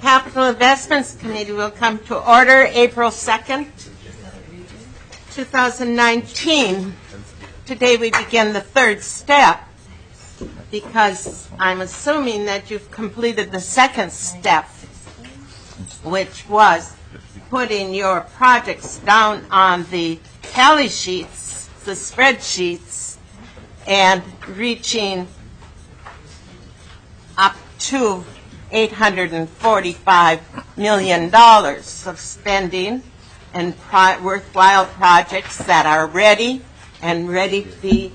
Capital Investments Committee will come to order April 2nd, 2019. Today we begin the third step because I'm assuming that you've completed the second step, which was putting your projects down on the tally sheets, the spreadsheets, and reaching up to $845 million of spending and worthwhile projects that are ready to be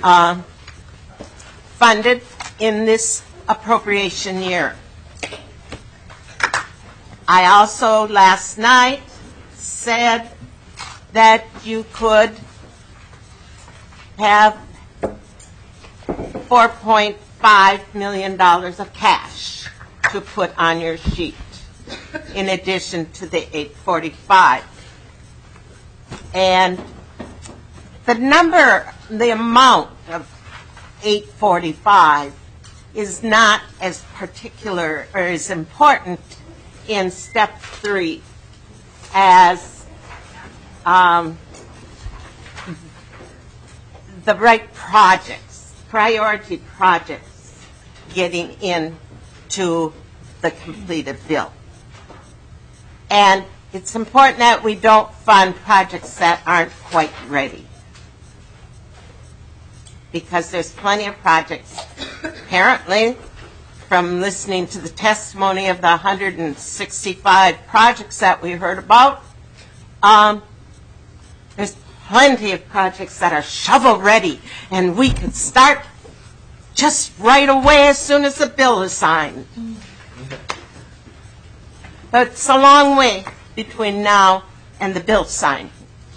funded in this appropriation year. I also last night said that you could have $4.5 million of cash to put on your sheet in addition to the 845. And the amount of 845 is not as particular or as important in step 3 as the right projects, priority projects getting into the completed bill. And it's important that we don't fund projects that aren't quite ready, because there's plenty of projects, apparently, from listening to the testimony of the 165 projects that we heard about, there's plenty of projects that are shovel ready, and we could start just right away as soon as the bill is signed. But it's a long way between now and the bill signing.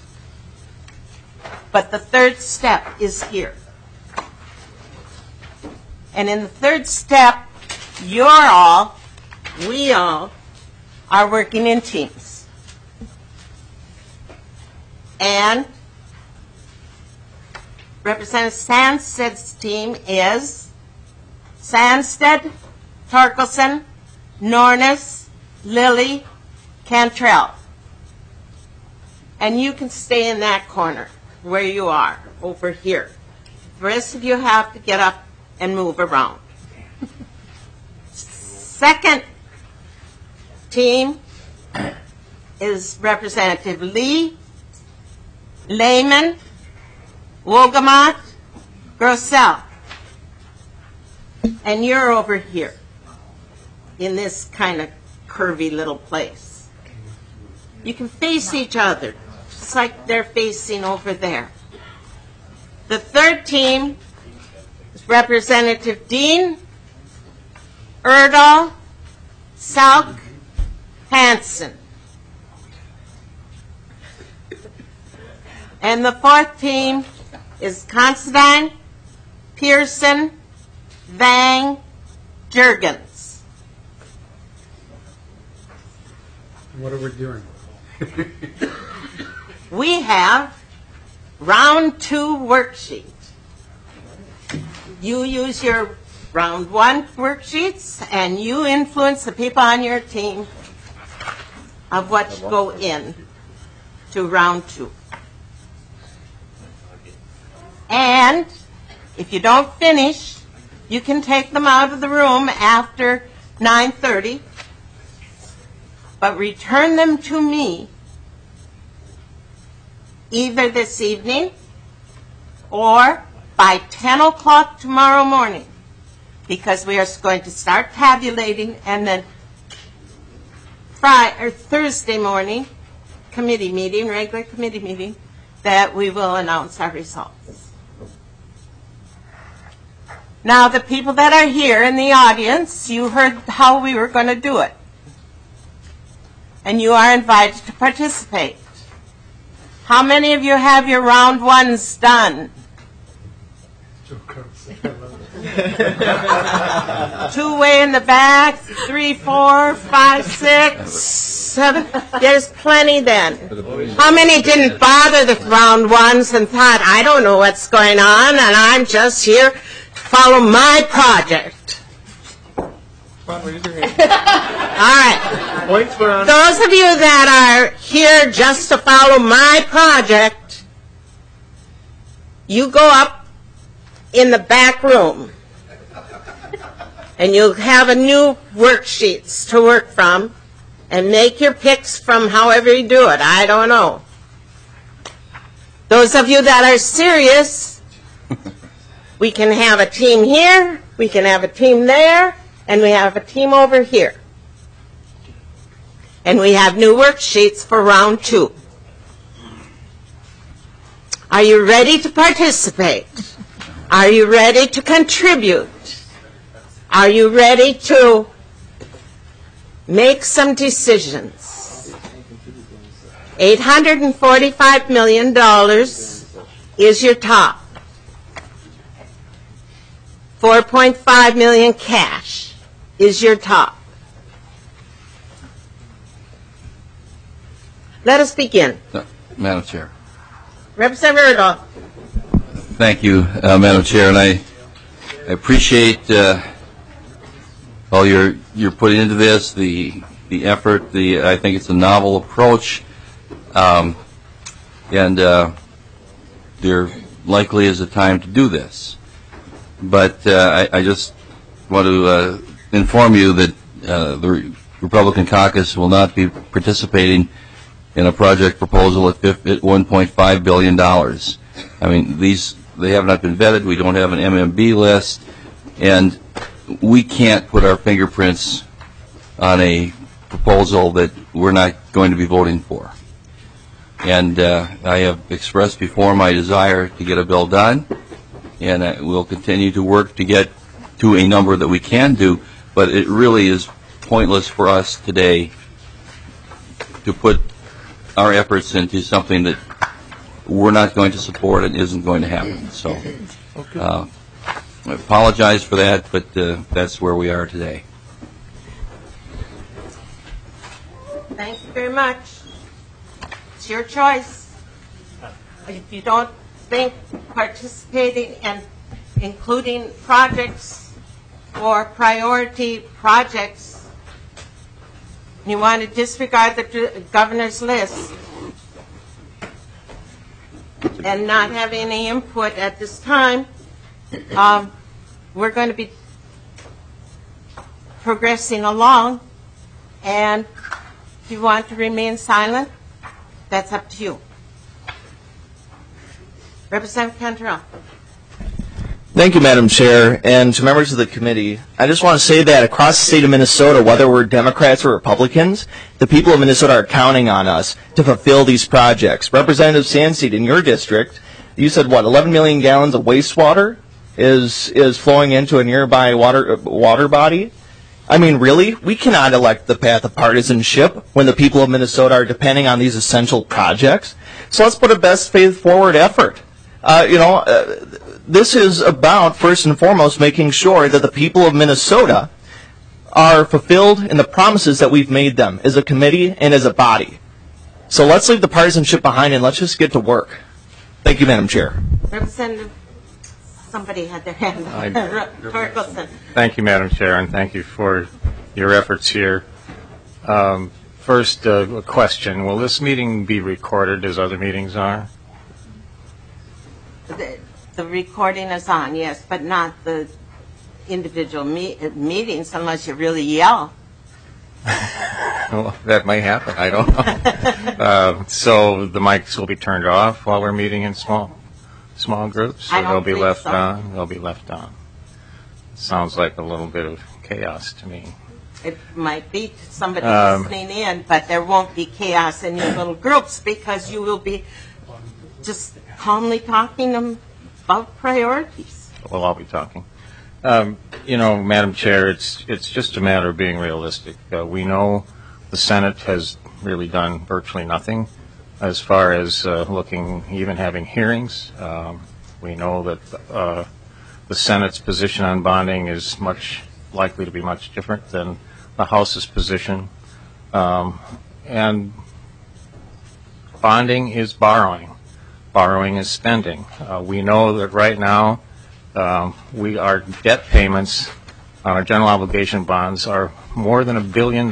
But the third step is here. And in the third step, we all are working in teams. And Representative Sandsted's team is Sandstead, Torkelson, Nornes, Lilly, Cantrell. And you can stay in that corner where you are, over here. The rest of you have to get up and move around. Second team is Representative Lee, Lehman, Wolgamott, Grossell. And you're over here in this kind of curvy little place. You can face each other, just like they're facing over there. The third team is Representative Dean, Erdahl, Salk, Hansen. And the fourth team is Considine, Pearson, Vang, Juergens. What are we doing? We have round 2 worksheets. You use your round 1 worksheets, and you influence the people on your team of what should go in to round 2. And if you don't finish, you can take them out of the room after 9:30, but return them to me either this evening or by 10 o'clock tomorrow morning, because we are going to start tabulating, and then Thursday morning, regular committee meeting, that we will announce our results. Now, the people that are here in the audience, you heard how we were going to do it. And you are invited to participate. How many of you have your round 1s done? 2 way in the back, 3, 4, 5, 6, 7. There's plenty then. How many didn't bother the round 1s and thought, I don't know what's going on, and I'm just here to follow my project? Come on, raise your hand. All right. Points were on. Those of you that are here just to follow my project, you go up in the back room and you'll have a new worksheets to work from and make your picks from however you do it. I don't know. Those of you that are serious, we can have a team here, we can have a team there, and we have a team over here. And we have new worksheets for round 2. Are you ready to participate? Are you ready to contribute? Are you ready to make some decisions? $845 million is your top. 4.5 million cash is your top. Let us begin. Madam Chair. Representative Erdahl. Thank you, Madam Chair, and I appreciate all you're putting into this, the effort. I think it's a novel approach, and there likely is a time to do this. But I just want to inform you that the Republican caucus will not be participating in a project proposal at $1.5 billion. I mean, they have not been vetted. We don't have an MMB list, and we can't put our fingerprints on a proposal that we're not going to be voting for. And I have expressed before my desire to get a bill done, and we'll continue to work to get to a number that we can do, but it really is pointless for us today to put our efforts into something that we're not going to support and isn't going to happen. So I apologize for that, but that's where we are today. Thank you very much. It's your choice. If you don't think participating and including projects or priority projects, you want to disregard the governor's list and not have any input at this time, we're going to be progressing along, and if you want to remain silent, that's up to you. Representative Cantrell. Thank you, Madam Chair, and to members of the committee. I just want to say that across the state of Minnesota, whether we're Democrats or Republicans, the people of Minnesota are counting on us to fulfill these projects. Representative Sandseed, in your district, you said, what, 11 million gallons of wastewater is flowing into a nearby water body? I mean, really? We cannot elect the path of partisanship when the people of Minnesota are depending on these essential projects. So let's put a best faith forward effort. This is about, first and foremost, making sure that the people of Minnesota are fulfilled in the promises that we've made them as a committee and as a body. So let's leave the partisanship behind and let's just get to work. Thank you, Madam Chair. Representative, somebody had their hand up. Torkelson. Thank you, Madam Chair, and thank you for your efforts here. First, a question. Will this meeting be recorded as other meetings are? The recording is on, yes, but not the individual meetings unless you really yell. Well, that may happen. I don't know. So the mics will be turned off while we're meeting in small groups? I don't they'll be think left so. on? They'll be left on. Sounds like a little bit of chaos to me. It might be to somebody listening in, but there won't be chaos in your little groups because you will be just calmly talking about priorities. We'll all be talking. Madam Chair, it's just a matter of being realistic. We know the Senate has really done virtually nothing as far as even having hearings. We know that the Senate's position on bonding is likely to be much different than the House's position. And bonding is borrowing. Borrowing is spending. We know that right now our debt payments on our general obligation bonds are more than $1 billion.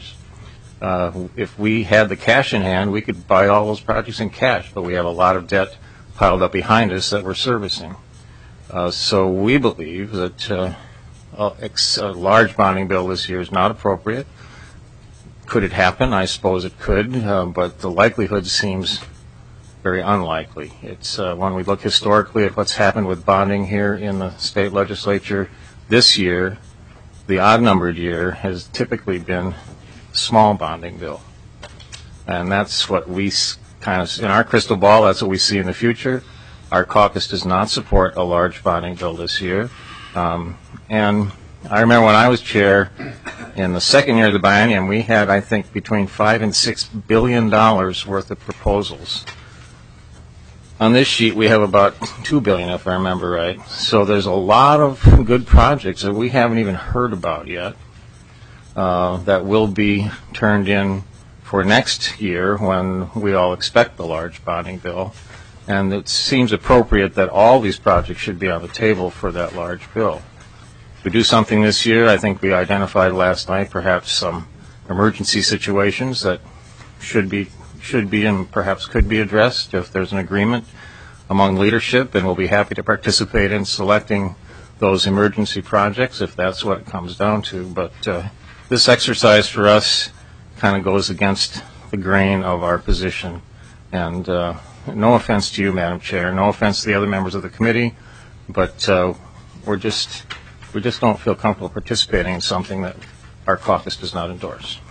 If we had the cash in hand, we could buy all those projects in cash, but we have a lot of debt piled up behind us that we're servicing. So we believe that a large bonding bill this year is not appropriate. Could it happen? I suppose it could, but the likelihood seems very unlikely. It's when we look historically at what's happened with bonding here in the state legislature this year, the odd-numbered year has typically been a small bonding bill. And that's what we kind of, in our crystal ball, that's what we see in the future. Our caucus does not support a large bonding bill this year. And I remember when I was chair, in the second year of the biennium, we had, I think, between $5 and $6 billion worth of proposals. On this sheet, we have about $2 billion, if I remember right. So there's a lot of good projects that we haven't even heard about yet that will be turned in for next year when we all expect the large bonding bill. And it seems appropriate that all these projects should be on the table for that large bill. If we do something this year, I think we identified last night perhaps some emergency situations that should be and perhaps could be addressed if there's an agreement among leadership, and we'll be happy to participate in selecting those emergency projects if that's what it comes down to. But this exercise for us kind of goes against the grain of our position. And no offense to you, Madam Chair, no offense to the other members of the committee, but we just don't feel comfortable participating in something that our caucus does not endorse.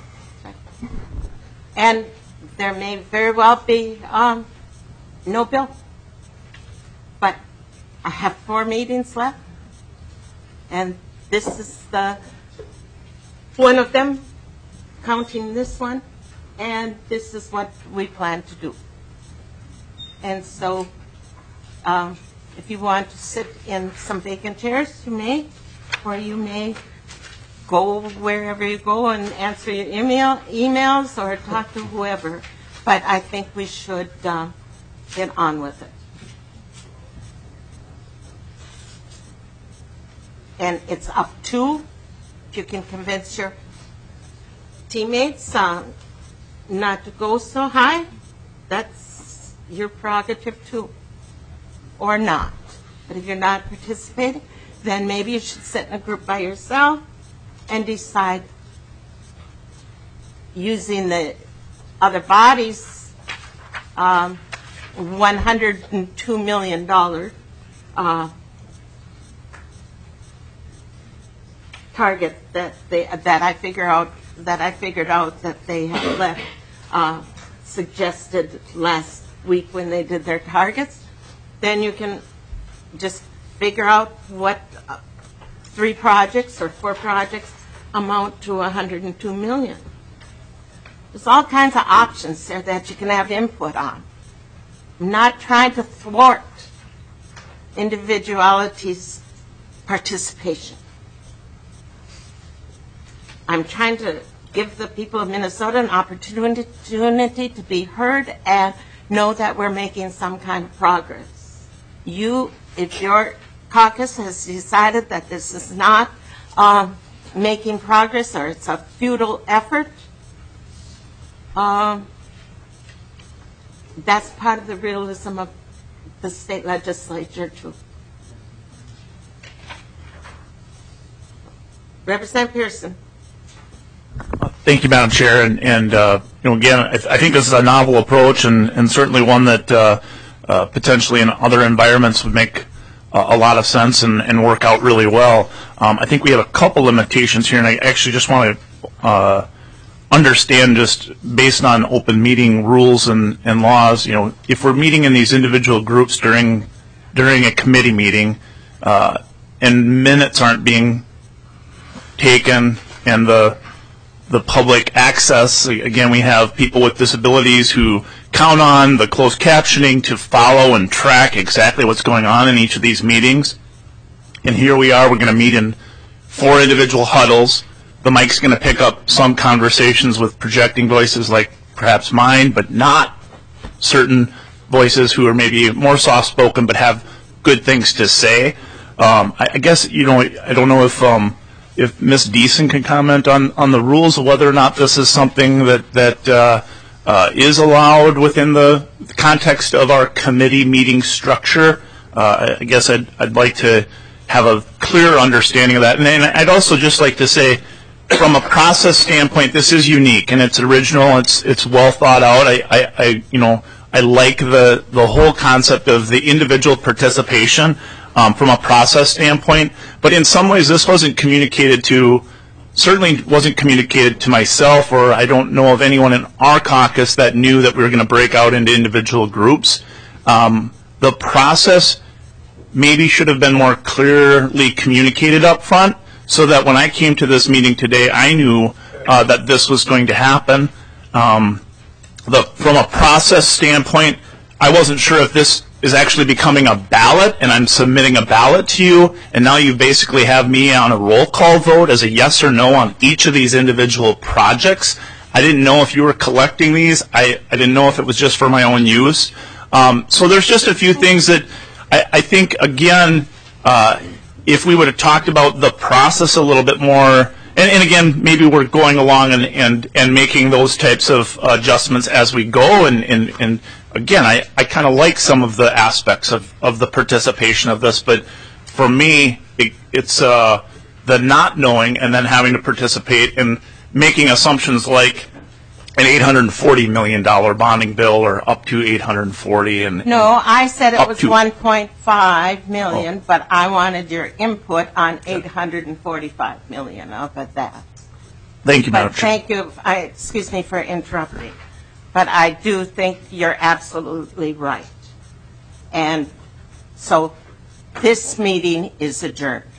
And there may very well be no bill. But I have 4 meetings left, and this is one of them, counting this one, and this is what we plan to do. And so if you want to sit in some vacant chairs, you may, or you may go wherever you go and answer your emails or talk to whoever. But I think we should get on with it. And it's up to, if you can convince your teammates not to go so high, that's your prerogative too, or not. But if you're not participating, then maybe you should sit in a group by yourself and decide, using the other bodies, $102 million target that I figured out that they had left suggested last week when they did their targets. Then you can just figure out what 3 projects or 4 projects amount to $102 million. There's all kinds of options there that you can have input on. I'm not trying to thwart individuality's participation. I'm trying to give the people of Minnesota an opportunity to be heard and know that we're making some kind of progress. If your caucus has decided that this is not making progress or it's a futile effort, that's part of the realism of the state legislature too. Representative Pearson. Thank you, Madam Chair. And again, I think this is a novel approach and certainly one that potentially in other environments would make a lot of sense and work out really well. I think we have a couple limitations here, and I actually just want to understand, just based on open meeting rules and laws, if we're meeting in these individual groups during a committee meeting and minutes aren't being taken and the public access, again, we have people with disabilities who count on the closed captioning to follow and track exactly what's going on in each of these meetings. And here we are, we're going to meet in 4 individual huddles. The mic's going to pick up some conversations with projecting voices like perhaps mine, but not certain voices who are maybe more soft-spoken but have good things to say. I guess, I don't know if Ms. Deason can comment on the rules of whether or not this is something that is allowed within the context of our committee meeting structure. I guess I'd like to have a clearer understanding of that. And then I'd also just like to say, from a process standpoint, this is unique and it's original. It's well thought out. I like the whole concept of the individual participation from a process standpoint. But in some ways, this wasn't communicated to, certainly wasn't communicated to myself, or I don't know of anyone in our caucus that knew that we were going to break out into individual groups. The process maybe should have been more clearly communicated up front, so that when I came to this meeting today, I knew that this was going to happen. From a process standpoint, I wasn't sure if this is actually becoming a ballot, and I'm submitting a ballot to you, and now you basically have me on a roll call vote as a yes or no on each of these individual projects. I didn't know if you were collecting these. I didn't know if it was just for my own use. So there's just a few things that I think, again, if we would have talked about the process a little bit more, and again, maybe we're going along and making those types of adjustments as we go, and again, I kind of like some of the aspects of the participation of this, but for me, it's the not knowing and then having to participate and making assumptions like an $840 million bonding bill, or up to 840, and No, I said it up was to- 1.5 million, but I wanted your input on 845 million of that. Thank you, Madam But Chair. thank you, excuse me for interrupting, but I do think you're absolutely right. And so this meeting is adjourned.